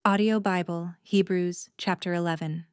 Audio Bible, Hebrews chapter 11.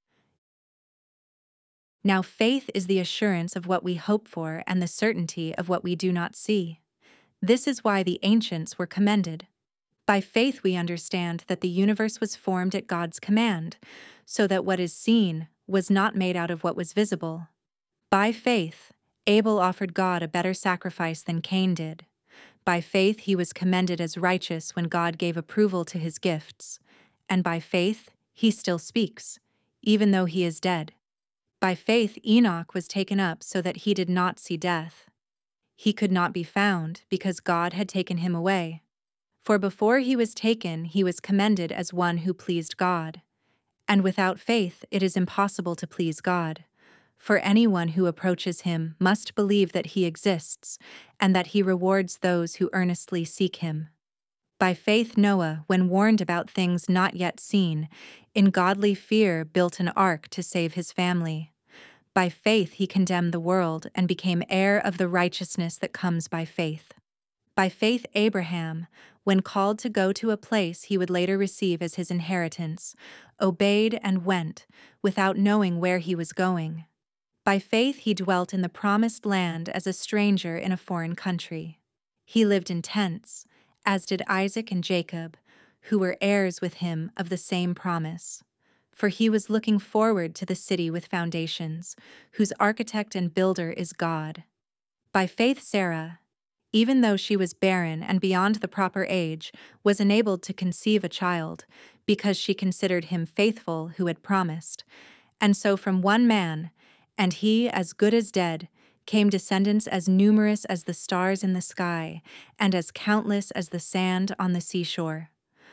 Now faith is the assurance of what we hope for and the certainty of what we do not see. This is why the ancients were commended. By faith we understand that the universe was formed at God's command, so that what is seen was not made out of what was visible. By faith, Abel offered God a better sacrifice than Cain did. By faith he was commended as righteous when God gave approval to his gifts. And by faith he still speaks, even though he is dead. By faith Enoch was taken up so that he did not see death. He could not be found because God had taken him away. For before he was taken, he was commended as one who pleased God. And without faith it is impossible to please God. For anyone who approaches him must believe that he exists, and that he rewards those who earnestly seek him. By faith Noah, when warned about things not yet seen, in godly fear built an ark to save his family. By faith he condemned the world and became heir of the righteousness that comes by faith. By faith Abraham, when called to go to a place he would later receive as his inheritance, obeyed and went, without knowing where he was going. By faith he dwelt in the promised land as a stranger in a foreign country. He lived in tents, as did Isaac and Jacob, who were heirs with him of the same promise. For he was looking forward to the city with foundations, whose architect and builder is God. By faith Sarah, even though she was barren and beyond the proper age, was enabled to conceive a child, because she considered him faithful who had promised. And so from one man, and he as good as dead, came descendants as numerous as the stars in the sky, and as countless as the sand on the seashore.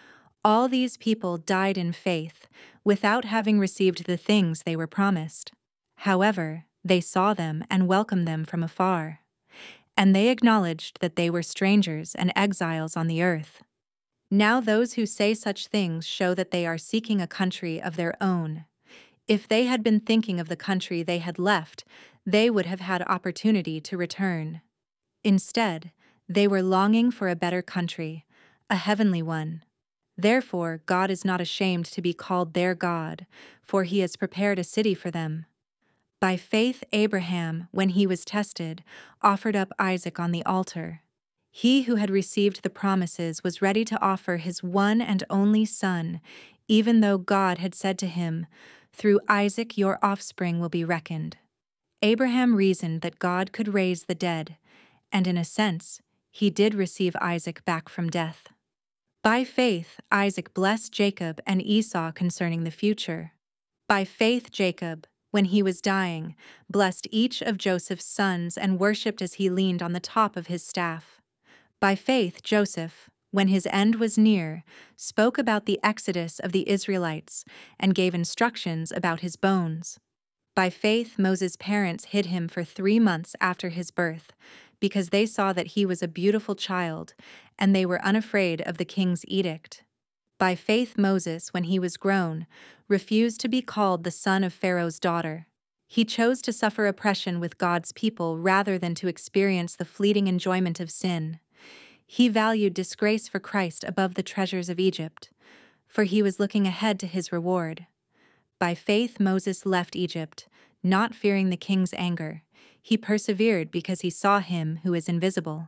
All these people died in faith, without having received the things they were promised. However, they saw them and welcomed them from afar. And they acknowledged that they were strangers and exiles on the earth. Now those who say such things show that they are seeking a country of their own. If they had been thinking of the country they had left, they would have had opportunity to return. Instead, they were longing for a better country, a heavenly one. Therefore, God is not ashamed to be called their God, for he has prepared a city for them. By faith Abraham, when he was tested, offered up Isaac on the altar. He who had received the promises was ready to offer his one and only son, even though God had said to him, "Through Isaac your offspring will be reckoned." Abraham reasoned that God could raise the dead, and in a sense, he did receive Isaac back from death. By faith, Isaac blessed Jacob and Esau concerning the future. By faith, Jacob, when he was dying, blessed each of Joseph's sons and worshipped as he leaned on the top of his staff. By faith, Joseph, when his end was near, spoke about the exodus of the Israelites and gave instructions about his bones. By faith, Moses' parents hid him for 3 months after his birth, because they saw that he was a beautiful child, and they were unafraid of the king's edict. By faith, Moses, when he was grown, refused to be called the son of Pharaoh's daughter. He chose to suffer oppression with God's people rather than to experience the fleeting enjoyment of sin. He valued disgrace for Christ above the treasures of Egypt, for he was looking ahead to his reward. By faith Moses left Egypt, not fearing the king's anger. He persevered because he saw him who is invisible.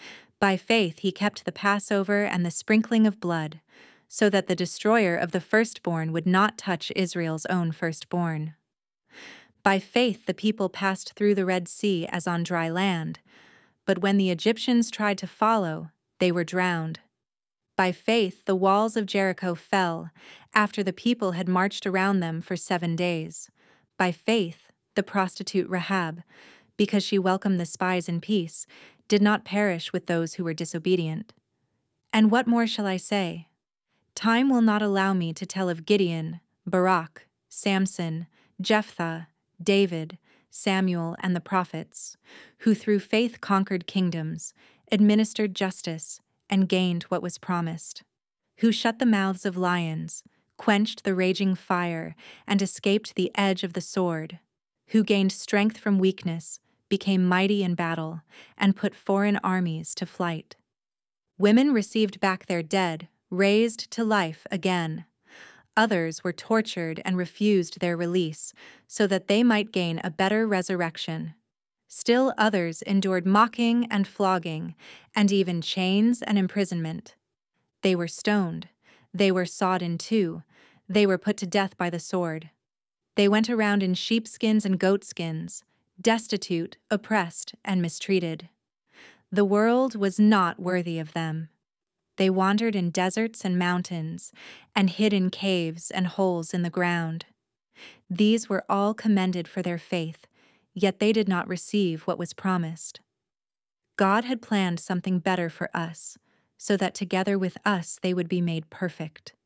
By faith he kept the Passover and the sprinkling of blood, so that the destroyer of the firstborn would not touch Israel's own firstborn. By faith the people passed through the Red Sea as on dry land, but when the Egyptians tried to follow, they were drowned. By faith the walls of Jericho fell, after the people had marched around them for 7 days. By faith the prostitute Rahab, because she welcomed the spies in peace, did not perish with those who were disobedient. And what more shall I say? Time will not allow me to tell of Gideon, Barak, Samson, Jephthah, David, Samuel, and the prophets, who through faith conquered kingdoms, administered justice, and gained what was promised, who shut the mouths of lions, quenched the raging fire, and escaped the edge of the sword, who gained strength from weakness, became mighty in battle, and put foreign armies to flight. Women received back their dead, raised to life again. Others were tortured and refused their release, so that they might gain a better resurrection. Still others endured mocking and flogging, and even chains and imprisonment. They were stoned. They were sawed in two. They were put to death by the sword. They went around in sheepskins and goatskins, destitute, oppressed, and mistreated. The world was not worthy of them. They wandered in deserts and mountains, and hid in caves and holes in the ground. These were all commended for their faith, yet they did not receive what was promised. God had planned something better for us, so that together with us they would be made perfect.